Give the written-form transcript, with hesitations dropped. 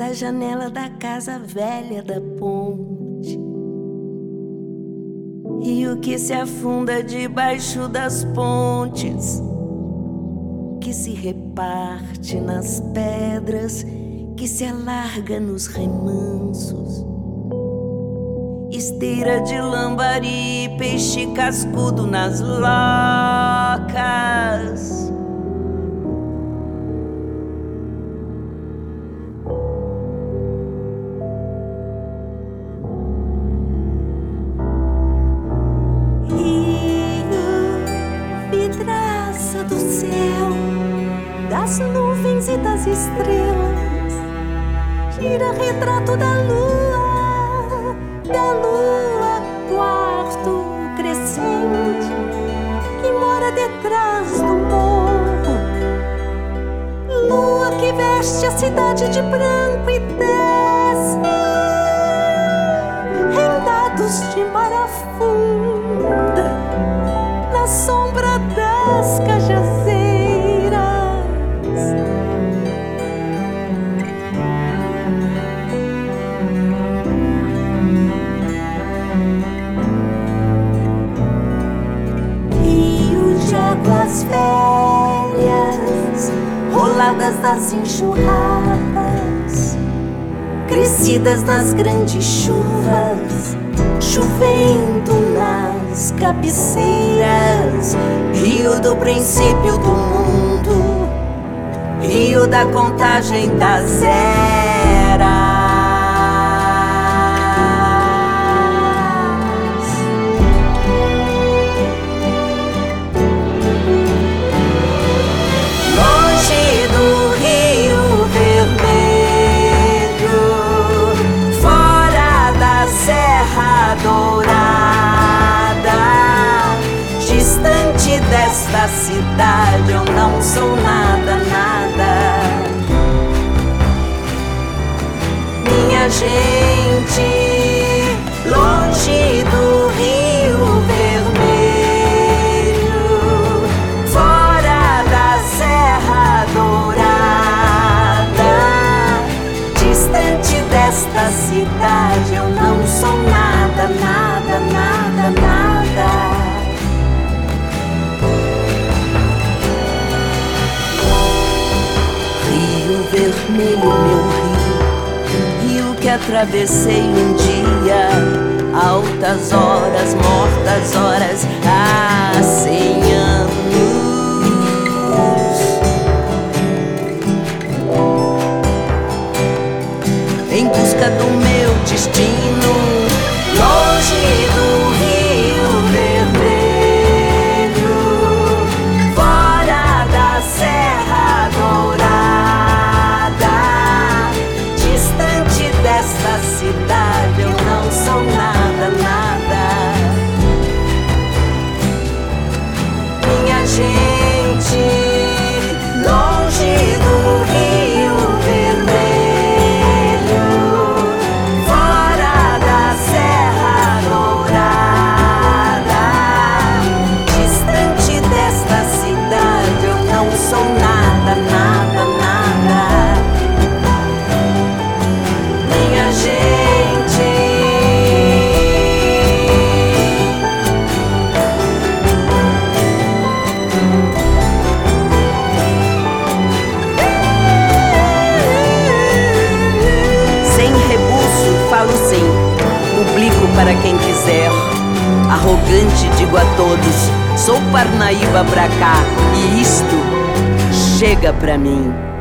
da janela da casa velha da ponte. Rio que se afunda debaixo das pontes, que se reparte nas pedras, que se alarga nos remansos. Esteira de lambari, peixe cascudo nas locas. Vidraça do céu, das nuvens e das estrelas, gira retrato da lua, quarto crescente, que mora detrás do morro. Lua que veste a cidade de branco e desce em dados de marafunda, na sombra das cajazeiras. Rio de águas velhas, roladas das enxurradas, crescidas nas grandes chuvas, chovendo nas cabeceiras. Rio do princípio do mundo, rio da contagem das eras. Longe do Rio Vermelho, fora da Serra Dourada, distante desta cidade, eu não sou nada, nada. Minha gente, longe do Rio Vermelho, fora da Serra Dourada, distante desta cidade, eu não sou nada, nada, nada, nada. Vermelho, meu rio, rio que atravessei um dia, altas horas, mortas horas, há 100 anos. Em busca do meu destino, longe do Rio Vermelho, fora da Serra Dourada, desta cidade, eu não sou nada, nada. Minha gente, longe do Rio Vermelho, fora da Serra Dourada, distante desta cidade, eu não sou nada, nada, nada. Publico para quem quiser. Arrogante digo a todos, sou Parnaíba pra cá, e isto chega pra mim.